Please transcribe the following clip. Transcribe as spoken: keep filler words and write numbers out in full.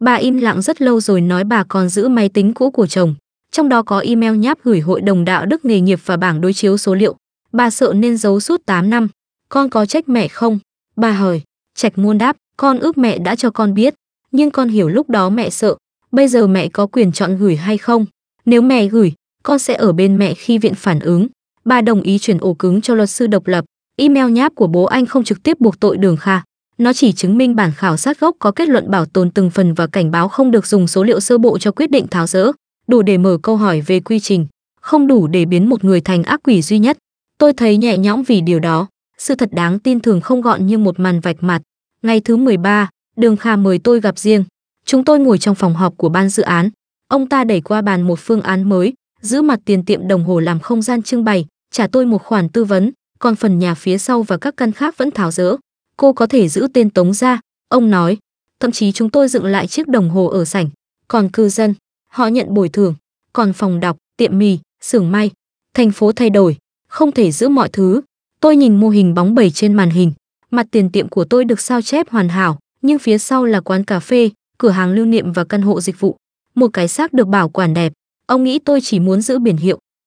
Bà im lặng rất lâu rồi nói bà còn giữ máy tính cũ của chồng, trong đó có email nháp gửi Hội đồng đạo đức nghề nghiệp và bảng đối chiếu số liệu. Bà sợ nên giấu suốt tám năm. Con có trách mẹ không? Bà hỏi. Trạch Muôn đáp, con ước mẹ đã cho con biết, nhưng con hiểu lúc đó mẹ sợ. Bây giờ mẹ có quyền chọn gửi hay không? Nếu mẹ gửi, con sẽ ở bên mẹ khi viện phản ứng. Bà đồng ý chuyển ổ cứng cho luật sư độc lập. Email nháp của bố anh không trực tiếp buộc tội Đường Kha. Nó chỉ chứng minh bản khảo sát gốc có kết luận bảo tồn từng phần và cảnh báo không được dùng số liệu sơ bộ cho quyết định tháo dỡ. Đủ để mở câu hỏi về quy trình, không đủ để biến một người thành ác quỷ duy nhất. Tôi thấy nhẹ nhõm vì điều đó. Sự thật đáng tin thường không gọn như một màn vạch mặt. Ngày thứ mười ba, Đường Kha mời tôi gặp riêng. Chúng tôi ngồi trong phòng họp của ban dự án. Ông ta đẩy qua bàn một phương án mới, giữ mặt tiền tiệm đồng hồ làm không gian trưng bày, trả tôi một khoản tư vấn, còn phần nhà phía sau và các căn khác vẫn tháo dỡ. Cô có thể giữ tên Tống ra, ông nói. Thậm chí chúng tôi dựng lại chiếc đồng hồ ở sảnh. Còn cư dân, họ nhận bồi thường. Còn phòng đọc, tiệm mì, xưởng may, thành phố thay đổi, không thể giữ mọi thứ. Tôi nhìn mô hình bóng bẩy trên màn hình. Mặt tiền tiệm của tôi được sao chép hoàn hảo, nhưng phía sau là quán cà phê, cửa hàng lưu niệm và căn hộ dịch vụ. Một cái xác được bảo quản đẹp. Ông nghĩ tôi chỉ muốn giữ biển hiệu,